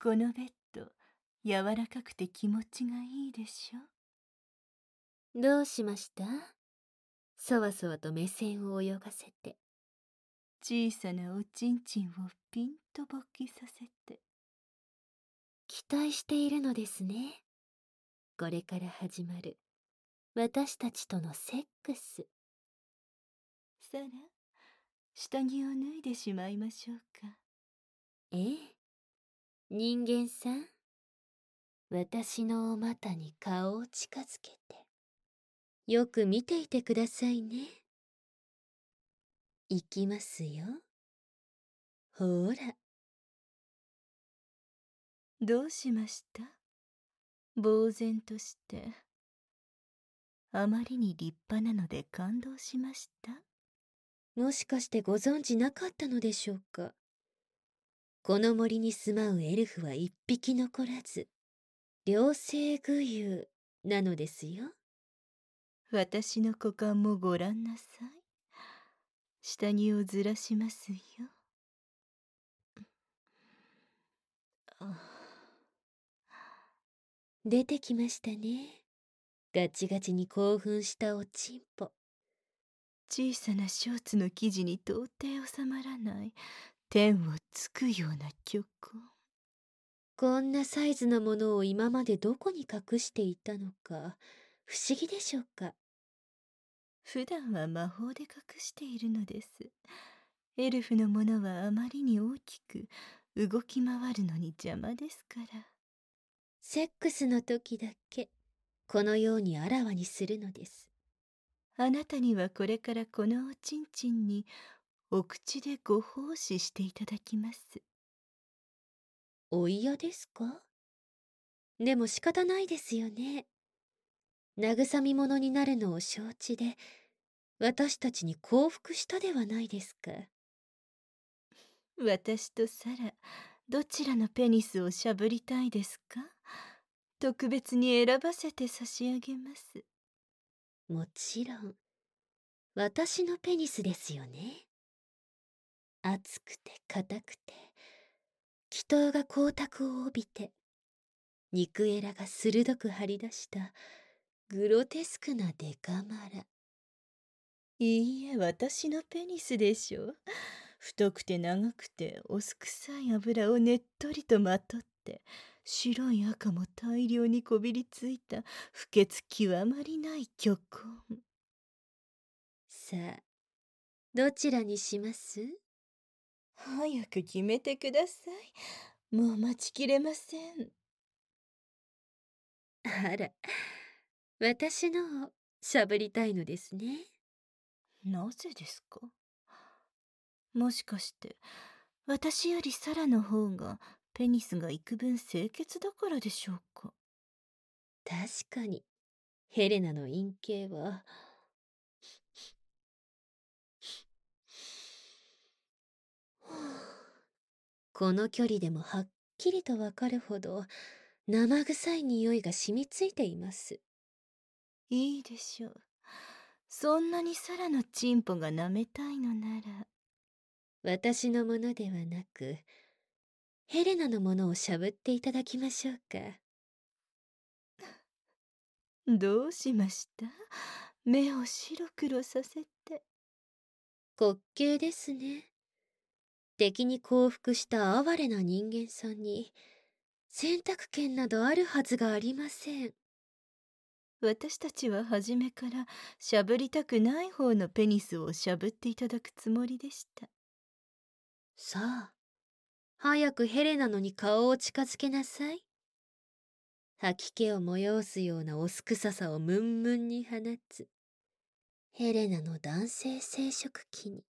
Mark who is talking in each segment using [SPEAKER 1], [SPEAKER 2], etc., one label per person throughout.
[SPEAKER 1] このベッド、柔らかくて気持ちがいいでしょ。
[SPEAKER 2] どうしました？そわそわと目線を泳がせて。
[SPEAKER 1] 小さなおちんちんをピンと勃起させて。
[SPEAKER 2] 期待しているのですね。これから始まる私たちとのセックス。
[SPEAKER 1] さら、下着を脱いでしまいましょうか。
[SPEAKER 2] ええ、人間さん、私のお股に顔を近づけて、よく見ていてくださいね。いきますよ。ほら。
[SPEAKER 1] どうしました？呆然として。あまりに立派なので感動しました。
[SPEAKER 2] もしかしてご存知なかったのでしょうか。この森に住まうエルフは一匹残らず、両性具有なのですよ。
[SPEAKER 1] 私の股間もご覧なさい。下着をずらしますよ。
[SPEAKER 2] 出てきましたね。ガチガチに興奮したおちんぽ。
[SPEAKER 1] 小さなショーツの生地に到底収まらない天をつくような虚構。
[SPEAKER 2] こんなサイズのものを今までどこに隠していたのか不思議でしょうか。
[SPEAKER 1] 普段は魔法で隠しているのです。エルフのものはあまりに大きく動き回るのに邪魔ですから。
[SPEAKER 2] セックスの時だけこのようにあらわにするのです。
[SPEAKER 1] あなたにはこれからこのおちんちんにお口でご奉仕していただきます。
[SPEAKER 2] お嫌ですか？でも仕方ないですよね。慰み者になるのを承知で私たちに降伏したではないですか。
[SPEAKER 1] 私とサラ、どちらのペニスをしゃぶりたいですか？特別に選ばせて差し上げます。
[SPEAKER 2] もちろん私のペニスですよね。熱くて硬くて気筒が光沢を帯びて肉エラが鋭く張り出したグロテスクなデカマラ。
[SPEAKER 1] いいえ、私のペニスでしょ。太くて長くてお酢臭い油をねっとりとまとって、白い赤も大量にこびりついた不潔極まりない虚根。
[SPEAKER 2] さあ、どちらにします？
[SPEAKER 1] 早く決めてください。もう待ちきれません。
[SPEAKER 2] あら、私のをしゃぶりたいのですね。
[SPEAKER 1] なぜですか？もしかして私よりサラの方がペニスが幾分清潔だからでしょうか？
[SPEAKER 2] 確かにヘレナの陰茎はこの距離でもはっきりとわかるほど生臭い匂いが染みついています。
[SPEAKER 1] いいでしょう。そんなにサラのチンポが舐めたいのなら。
[SPEAKER 2] 私のものではなくヘレナのものをしゃぶっていただきましょうか。
[SPEAKER 1] どうしました？目を白黒させて。
[SPEAKER 2] 滑稽ですね。敵に降伏した哀れな人間さんに選択権などあるはずがありません。
[SPEAKER 1] 私たちは初めからしゃぶりたくない方のペニスをしゃぶっていただくつもりでした。
[SPEAKER 2] さあ、早くヘレナのに顔を近づけなさい。吐き気を催すようなおすくささをムンムンに放つヘレナの男性生殖器に。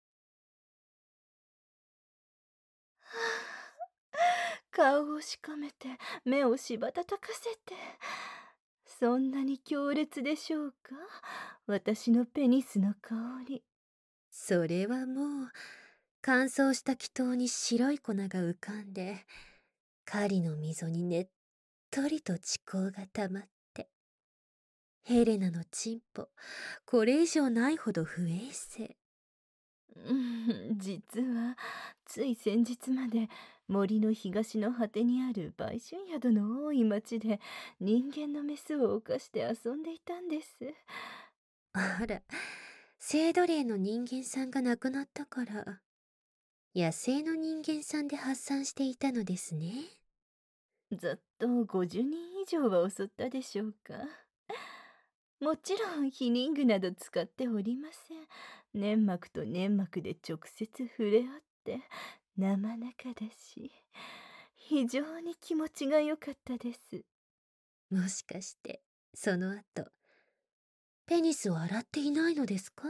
[SPEAKER 1] 顔をしかめて目をしばたたかせて。そんなに強烈でしょうか？私のペニスの香り。
[SPEAKER 2] それはもう乾燥した気筒に白い粉が浮かんで狩りの溝にねっとりと地溝がたまってヘレナのチンポこれ以上ないほど不衛生。
[SPEAKER 1] 実はつい先日まで森の東の果てにある売春宿の多い町で人間のメスを犯して遊んでいたんです。
[SPEAKER 2] あら、性奴隷の人間さんが亡くなったから、野生の人間さんで発散していたのですね。
[SPEAKER 1] ざっと50人以上は襲ったでしょうか。もちろん避妊具など使っておりません。粘膜と粘膜で直接触れ合って生中だし、非常に気持ちが良かったです。
[SPEAKER 2] もしかして、その後、ペニスを洗っていないのですか？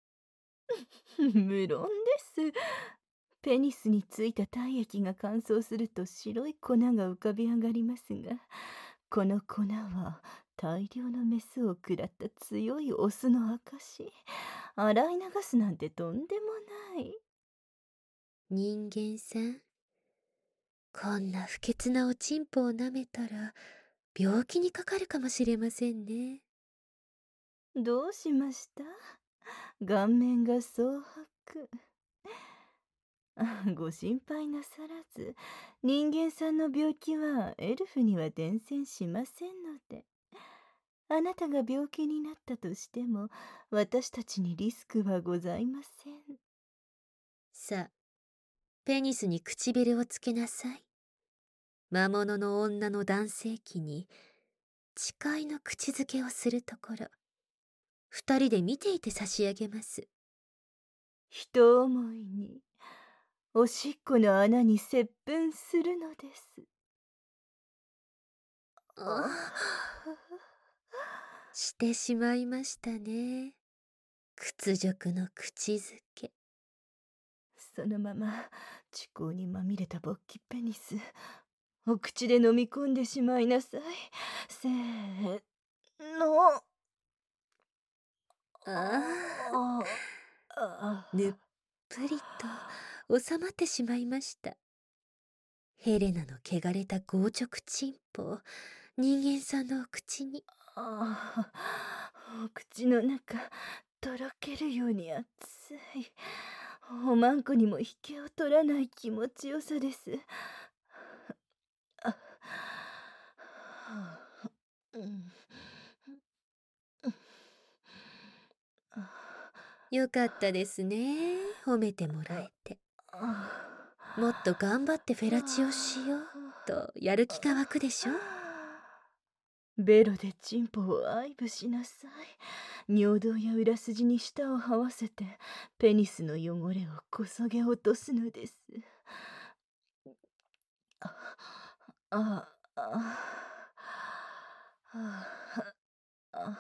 [SPEAKER 1] 無論です。ペニスについた体液が乾燥すると白い粉が浮かび上がりますが、この粉は大量のメスを食らった強いオスの証。洗い流すなんてとんでもない。
[SPEAKER 2] 人間さん、こんな不潔なおちんぽを舐めたら、病気にかかるかもしれませんね。
[SPEAKER 1] どうしました？顔面が蒼白。ご心配なさらず、人間さんの病気はエルフには伝染しませんので。あなたが病気になったとしても、私たちにリスクはございません。
[SPEAKER 2] さあ、ペニスに唇をつけなさい。魔物の女の男性器に誓いの口づけをするところ、二人で見ていて差し上げます。
[SPEAKER 1] 一思いに、おしっこの穴に接吻するのです。
[SPEAKER 2] してしまいましたね。屈辱の口づけ。
[SPEAKER 1] そのまま、血行にまみれた勃起ペニス、お口で飲み込んでしまいなさい。せーの。
[SPEAKER 2] ああ、ぬっぷりと収まってしまいました。ヘレナの汚れた強直チンポを人間さんのお口に。
[SPEAKER 1] お口の中、とろけるように熱い。おまんこにも引けを取らない気持ちよさです。あうん
[SPEAKER 2] よかったですね。褒めてもらえて。もっと頑張ってフェラチオしようとやる気が湧くでしょ？
[SPEAKER 1] ベロでチンポを愛撫しなさい。尿道や裏筋に舌を這わせてペニスの汚れをこそげ落とすのです。ああああ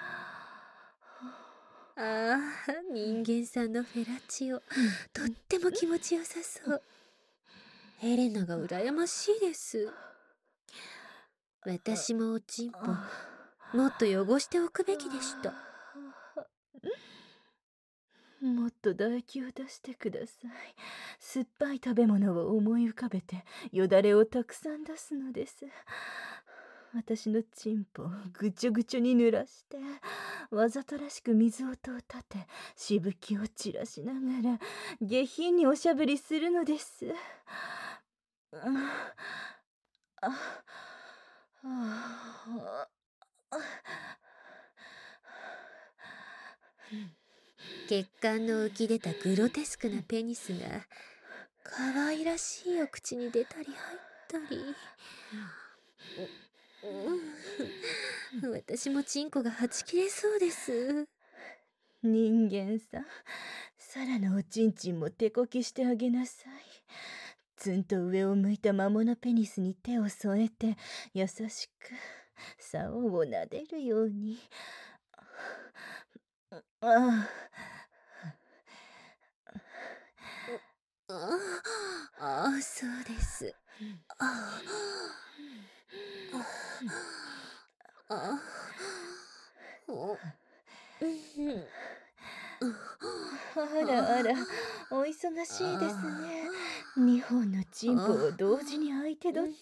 [SPEAKER 2] ああ、人間さんのフェラチオ、とっても気持ちよさそう。ヘレナが羨ましいです。私もおちんぽ、もっと汚しておくべきでした。
[SPEAKER 1] もっと唾液を出してください。酸っぱい食べ物を思い浮かべてよだれをたくさん出すのです。私のチンポをぐちょぐちょに濡らしてわざとらしく水音を立てしぶきを散らしながら下品におしゃぶりするのです。
[SPEAKER 2] 血管の浮き出たグロテスクなペニスが可愛らしいお口に出たり入ったり。私もチンコがはち切れそうです。
[SPEAKER 1] 人間さん、サラのおちんちんも手こきしてあげなさい。ツンと上を向いた魔物ペニスに手を添えて優しく竿を撫でるように。あ
[SPEAKER 2] あ、そうです。ああ、あお
[SPEAKER 1] あらあら、お忙しいですね。2本のチンポを同時に相手取って。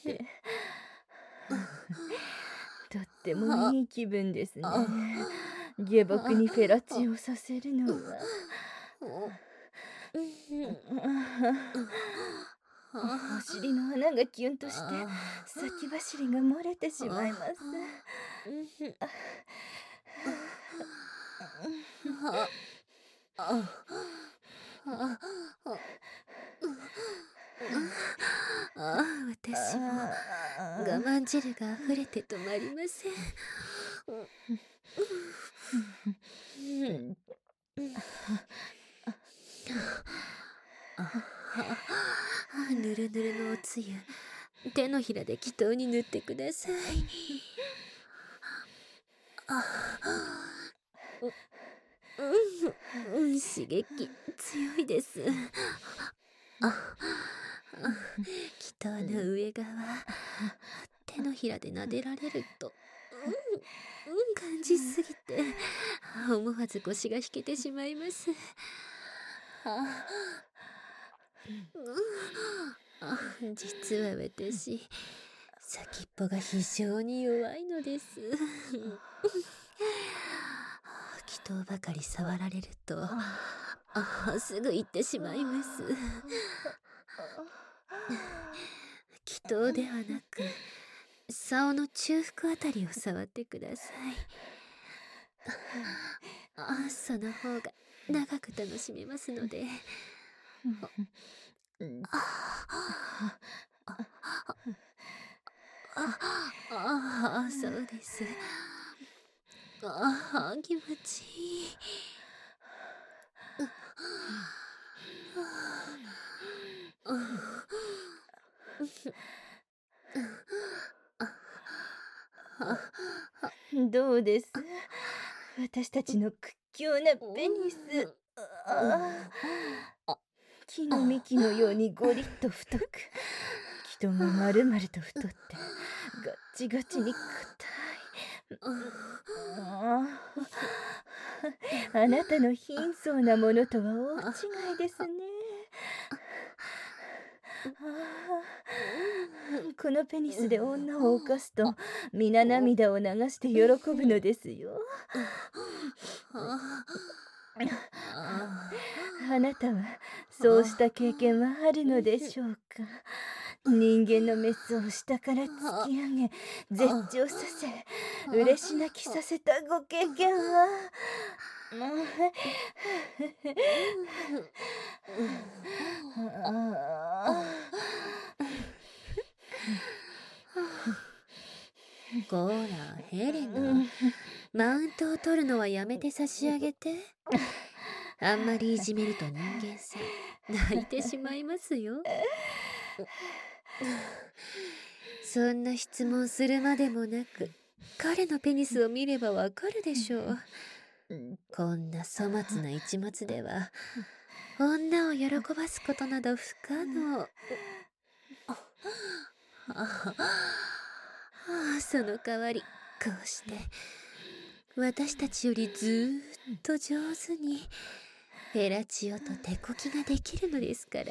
[SPEAKER 1] とってもいい気分ですね。下僕にフェラチオさせるのは。 お尻の穴がキュンとして先走りが漏れてしまいます。
[SPEAKER 2] 私も我慢汁が溢れて止まりません。ぬるぬるのおつゆ、手のひらで祈祷に塗ってください。刺激強いです。祈祷の上側、手のひらで撫でられると感じすぎて思わず腰が引けてしまいます。実は私、先っぽが非常に弱いのです。祈祷ばかり触られるとすぐ行ってしまいます。祈祷ではなく竿の中腹あたりを触ってください。その方が長く楽しめますので。そうです。気持ちいい。
[SPEAKER 1] どうです？私たちの屈強なペニス。木の幹のようにゴリッと太く、人が丸々と太ってガッチガチに硬い。あなたの貧相なものとは大違いですね。このペニスで女を犯すと皆涙を流して喜ぶのですよ。あなたはそうした経験はあるのでしょうか。人間のメスを下から突き上げ絶頂させ嬉し泣きさせたご経験は
[SPEAKER 2] こらヘレナ、マウントを取るのはやめて差し上げて。あんまりいじめると人間さん泣いてしまいますよ。そんな質問するまでもなく彼のペニスを見ればわかるでしょう。こんな粗末な一物では女を喜ばすことなど不可能。その代わりこうして私たちよりずーっと上手にフェラチオと手こきができるのですから。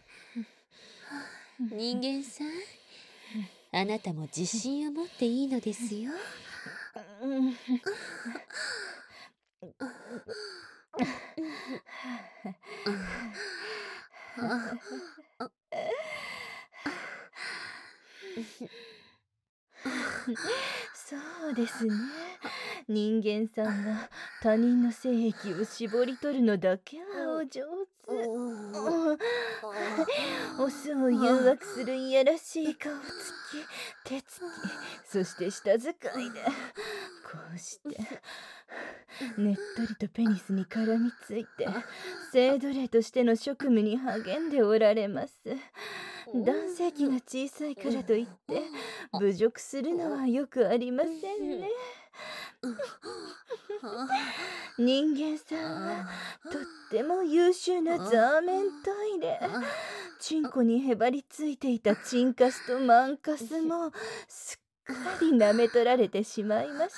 [SPEAKER 2] 人間さん、あなたも自信を持っていいのですよ。
[SPEAKER 1] そうですね。人間さんは他人の性液を絞り取るのだけはお上手。オスを誘惑するいやらしい顔つき、手つき、そして舌使いでこうしてねっとりとペニスに絡みついて性奴隷としての職務に励んでおられます。男性器が小さいからといって侮辱するのはよくありませんね。人間さんはとっても優秀なザーメントイレ。チンコにへばりついていたチンカスとマンカスもすっかり舐め取られてしまいました。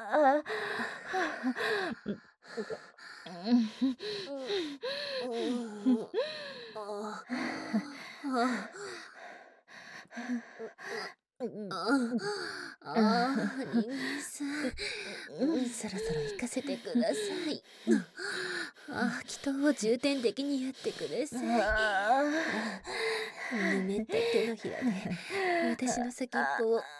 [SPEAKER 2] 人間さん、そろそろ行かせてください。祈祷をを重点的にやってください。ぬめった手のひらで私の先っぽを。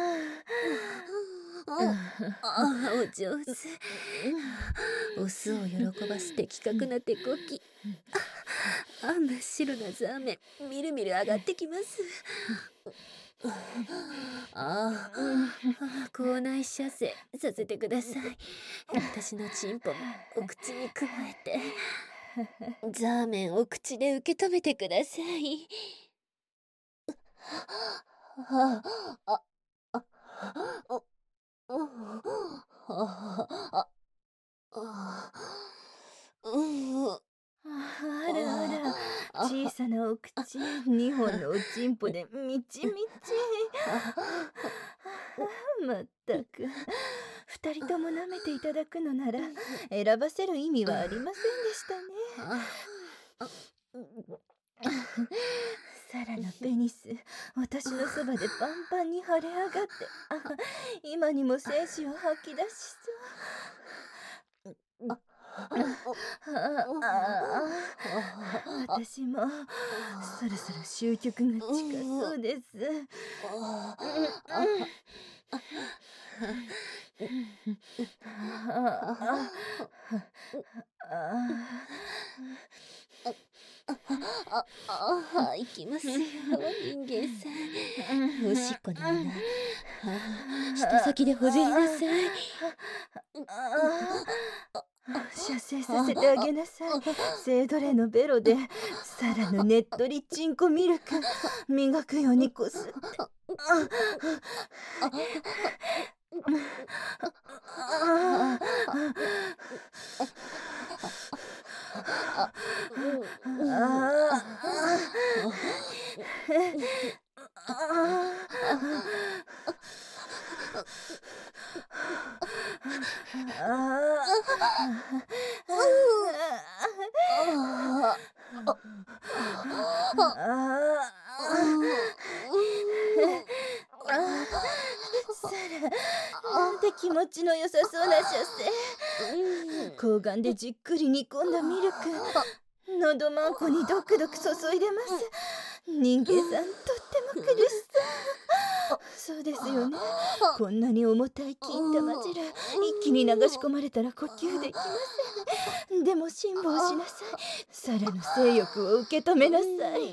[SPEAKER 2] お上手。オスを喜ばす的確な手こき。真っ白なザーメンみるみる上がってきます。口内射精させてください。私のチンポもお口にくわえてザーメンを口で受け止めてください。
[SPEAKER 1] あらあら、小さなお口、2本のおちんぽでみちみち。まったく、2人とも舐めていただくのなら選ばせる意味はありませんでしたね。サラのペニス、私のそばでパンパンに腫れ上がって、今にも精子を吐き出しそう。私もそろそろ終局が近そうです。
[SPEAKER 2] 行きますよ、人間さん。おしっこの穴、舌先でほじりなさい。
[SPEAKER 1] 射精させてあげなさい。性奴隷のベロでサラのねっとりチンコミルク磨くようにこすって。サラ、なんて気持ちの良さそうな射精。睾丸でじっくり煮込んだミルク、喉まんこにドクドク注いでます。人間さん、とっても苦しそう。そうですよね。こんなに重たい金玉汁、一気に流し込まれたら呼吸できません。でも辛抱しなさい。サラの性欲を受け止めなさい。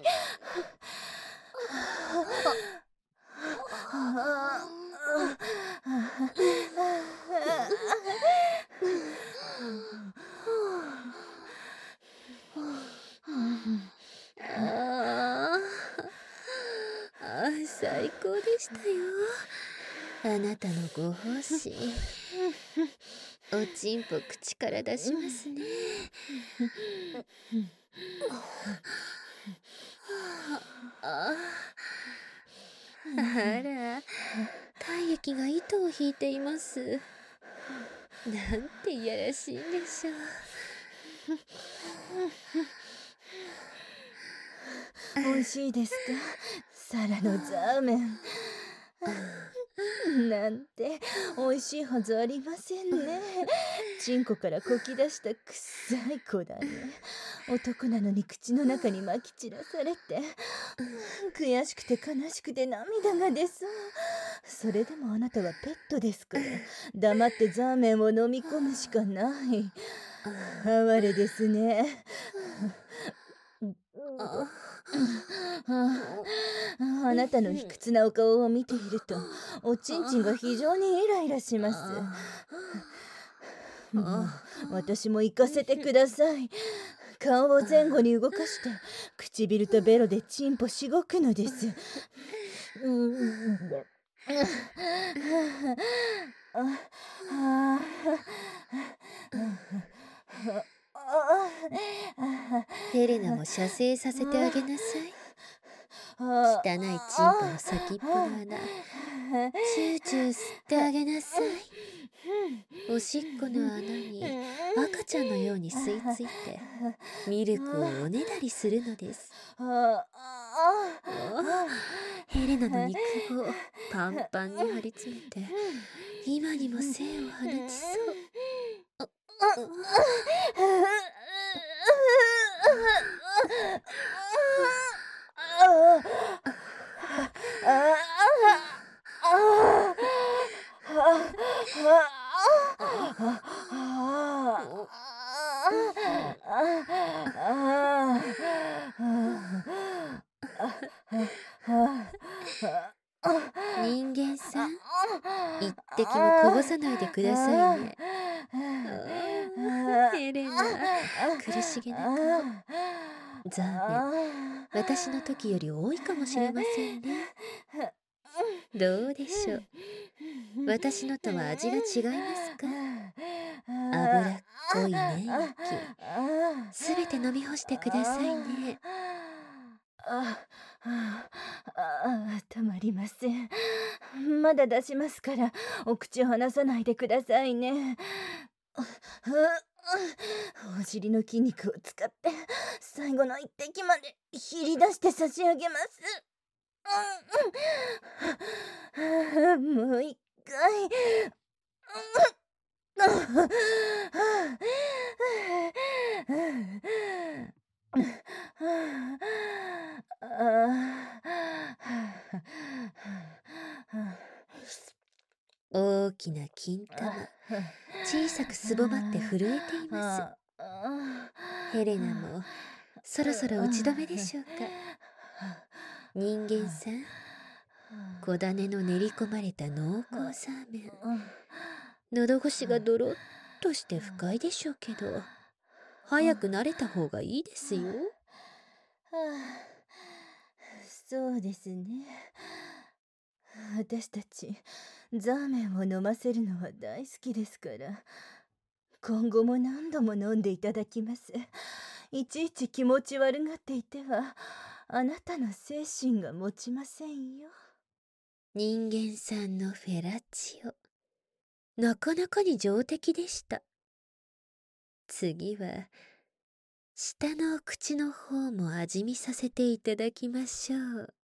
[SPEAKER 2] 最高でしたよ、あなたのご奉仕。おちんぽ口から出しますね。あら、体液が糸を引いています。なんていやらしいんでしょ
[SPEAKER 1] う。美味しいですか、サラのザーメン。なんて美味しいはずありませんね。チンコからこき出した臭い子だね。男なのに口の中にまき散らされて、悔しくて悲しくて涙が出そう。それでもあなたはペットですから、黙ってザーメンを飲み込むしかない。哀れですね。あなたの卑屈なお顔を見ていると、おちんちんが非常にイライラします。私も行かせてください。顔を前後に動かして唇とベロでチンポしごくのです。
[SPEAKER 2] ヘレナも射精させてあげなさい。汚いチンポの先っぽの穴、チューチュー吸ってあげなさい。おしっこの穴に赤ちゃんのように吸い付いてミルクをおねだりするのです。ヘレナの肉をパンパンに張り詰めて今にも精を放ちそう。 人間さん、一滴もこぼさないでくださいね。ヘレナ、苦しげな顔。ザーメン、私の時より多いかもしれませんね。どうでしょう。私のとは味が違いますか？脂っこい粘液、すべて飲み干してくださいね。
[SPEAKER 1] たまりません。まだ出しますから、お口を離さないでくださいね。お尻の筋肉を使って最後の一滴までひり出して差し上げます。もう一回。
[SPEAKER 2] 大きな金玉、小さくすぼまって震えています。ヘレナもそろそろ打ち止めでしょうか。人間さん、小種の練り込まれた濃厚サーメン、喉越しがドロッとして深いでしょうけど、早く慣れた方がいいですよ。
[SPEAKER 1] そうですね。私たちザーメンを飲ませるのは大好きですから、今後も何度も飲んでいただきます。いちいち気持ち悪がっていてはあなたの精神が持ちませんよ。
[SPEAKER 2] 人間さんのフェラチオ、なかなかに上出来でした。次は下のお口の方も味見させていただきましょう。